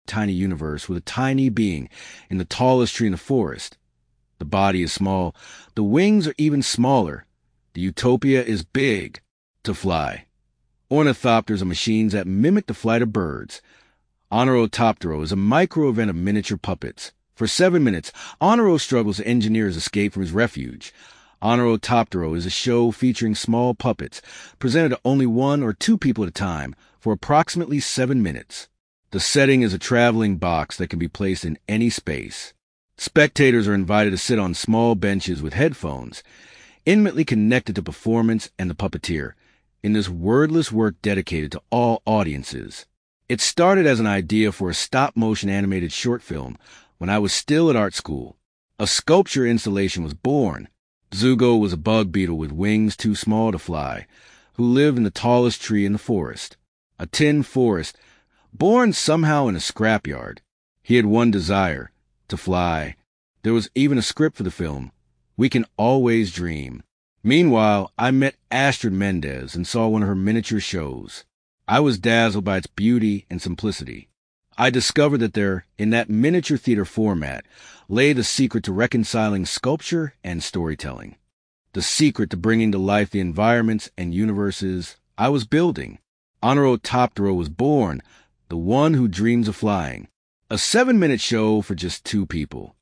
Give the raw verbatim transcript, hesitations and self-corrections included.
tiny universe with a tiny being in the tallest tree in the forest. The body is small. The wings are even smaller. The utopia is big. To fly. Ornithopters are machines that mimic the flight of birds. Honorotoptero is a micro-event of miniature puppets. For seven minutes, Honoro struggles to engineer his escape from his refuge. Honorotoptero is a show featuring small puppets, presented to only one or two people at a time, for approximately seven minutes. The setting is a traveling box that can be placed in any space. Spectators are invited to sit on small benches with headphones, intimately connected to performance and the puppeteer, in this wordless work dedicated to all audiences. It started as an idea for a stop-motion animated short film when I was still at art school. A sculpture installation was born. Zugo was a bug beetle with wings too small to fly, who lived in the tallest tree in the forest. A tin forest, born somehow in a scrapyard. He had one desire, to fly. There was even a script for the film. We can always dream. Meanwhile, I met Astrid Mendez and saw one of her miniature shows. I was dazzled by its beauty and simplicity. I discovered that there, in that miniature theater format, lay the secret to reconciling sculpture and storytelling. The secret to bringing to life the environments and universes I was building. Honorotoptero was born, the one who dreams of flying. A seven-minute show for just two people.